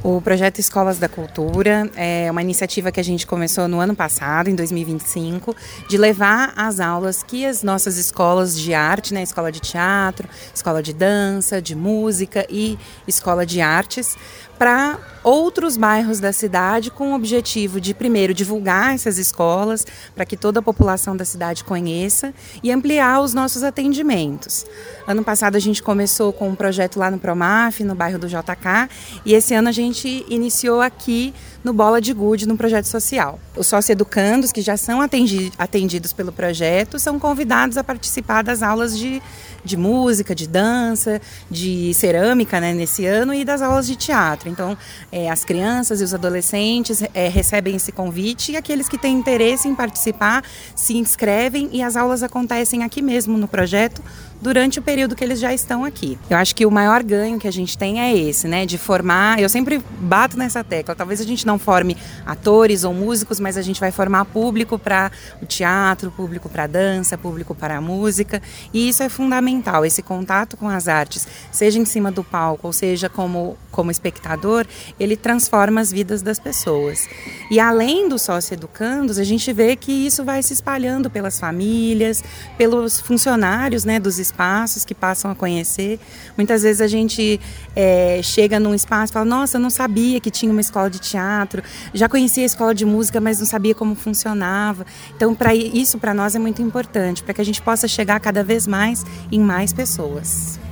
O projeto Escolas da Cultura é uma iniciativa que a gente começou no ano passado, em 2025, de levar as aulas que as nossas escolas de arte, né, escola de teatro, escola de dança, de música e escola de artes, para outros bairros da cidade, com o objetivo de, primeiro, divulgar essas escolas, para que toda a população da cidade conheça e ampliar os nossos atendimentos. Ano passado a gente começou com um projeto lá no Promaf, no bairro do JK, e esse ano a gente iniciou aqui no Bola de Gude, num projeto social. Os socioeducandos que já são atendidos pelo projeto são convidados a participar das aulas de música, de dança, de cerâmica, né, nesse ano, e das aulas de teatro. Então, as crianças e os adolescentes recebem esse convite, e aqueles que têm interesse em participar se inscrevem, e as aulas acontecem aqui mesmo no projeto durante o período que eles já estão aqui. Eu acho que o maior ganho que a gente tem é esse, né, de formar. Eu sempre bato nessa tecla, talvez a gente não forme atores ou músicos, mas a gente vai formar público para o teatro, público para a dança, público para a música, e isso é fundamental, esse contato com as artes, seja em cima do palco ou seja como espectador, ele transforma as vidas das pessoas. E além dos socioeducandos, a gente vê que isso vai se espalhando pelas famílias, pelos funcionários, né, dos espaços que passam a conhecer. Muitas vezes a gente chega num espaço e fala: nossa, eu não sabia que tinha uma escola de teatro, já conhecia a escola de música, mas não sabia como funcionava. Então, isso para nós é muito importante, para que a gente possa chegar cada vez mais em mais pessoas.